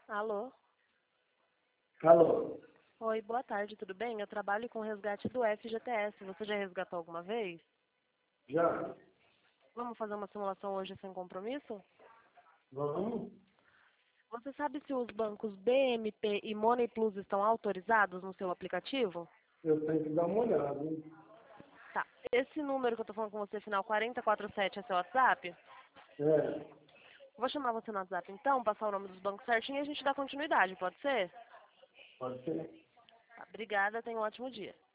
Alô? Alô? Oi, boa tarde, tudo bem? Eu trabalho com resgate do FGTS. Você já resgatou alguma vez? Já? Vamos fazer uma simulação hoje sem compromisso? Vamos? Você sabe se os bancos BMP e Money Plus estão autorizados no seu aplicativo? Eu tenho que dar uma olhada, hein? Tá. Esse número que eu tô falando com você, final 4047, é seu WhatsApp? É, Vou chamar você no WhatsApp então, passar o nome dos bancos certinho e a gente dá continuidade, pode ser? pode ser. Tá, obrigada, tenha um ótimo dia.